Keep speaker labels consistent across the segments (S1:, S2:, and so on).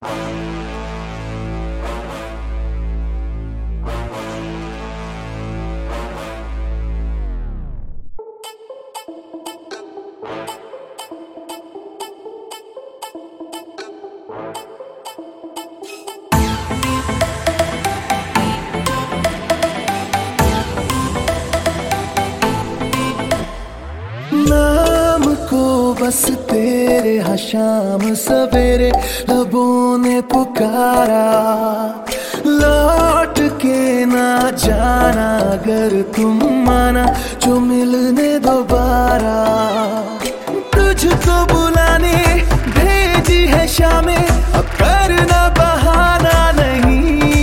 S1: नाम को बस तेरे हाँ शाम सवेरे लबों ने पुकारा, लौट के ना जाना अगर तुम माना जो मिलने दोबारा। तुझको बुलाने भेजी है शामें, अब करना बहाना नहीं।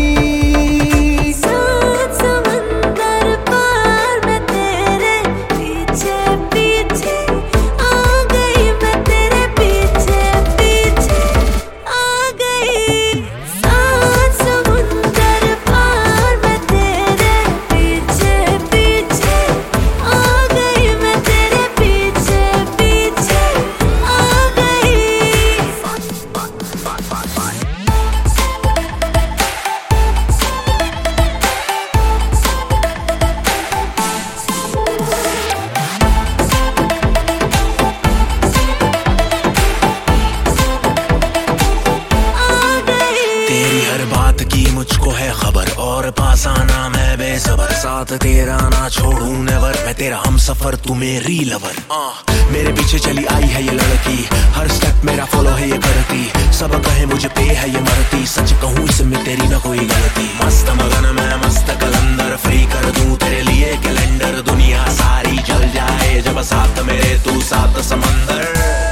S2: मुझको है खबर और पास आना मैं बेसबर, साथ तेरा ना छोड़ूं नेवर, मैं तेरा हम सफर तू मेरी लवर। मेरे पीछे चली आई है ये लड़की, हर स्टेप मेरा फॉलो है ये करती, सब कहे मुझे पे है ये मरती, सच कहूँ इसमें तेरी ना कोई गलती। मस्त मगन मैं मस्त कलंदर, फ्री कर दूं तेरे लिए कैलेंडर, दुनिया सारी जल जाए जब साथ मेरे तू साथ समंदर,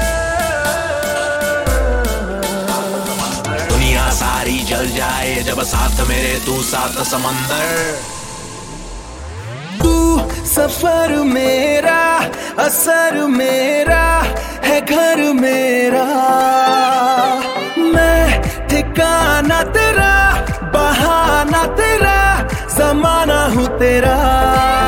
S2: सारी जल जाए जब साथ मेरे तू साथ समंदर।
S1: तू सफर मेरा, असर मेरा है घर मेरा, मैं ठिकाना तेरा, बहाना तेरा, ज़माना हूँ तेरा।